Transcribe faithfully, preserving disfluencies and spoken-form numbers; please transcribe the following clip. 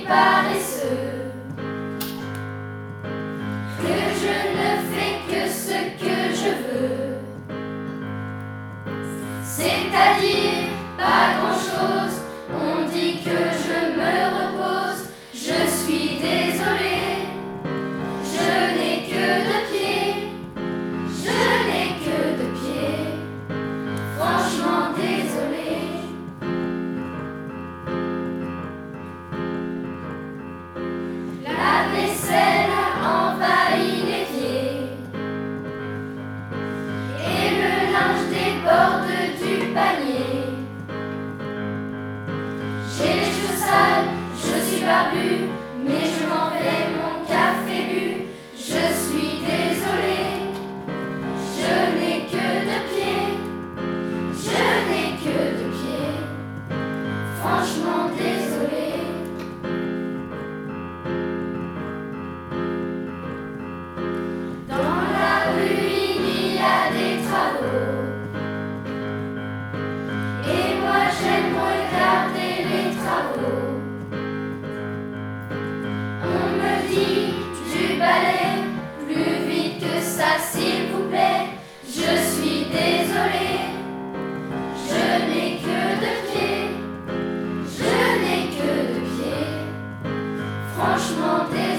suis paresseux, que je ne fais que ce que je veux, c'est-à-dire pas grand-chose. On dit que je me repose, je suis désolée, je n'ai que deux pieds, je n'ai que deux pieds, franchement désolée. La vaisselle a envahi l'évier et le linge déborde du panier. J'ai les cheveux sales, je suis barbu, mais je m'en vais, mon café bu. Je suis désolée, je n'ai que deux pieds, je n'ai que deux pieds, franchement désolée. Dans la rue il y a des travaux, et moi j'aime regarder les travaux. On me dit du balai, plus vite que ça s'il vous plaît. Je suis désolée, je n'ai que deux pieds, je n'ai que deux pieds, franchement désolée.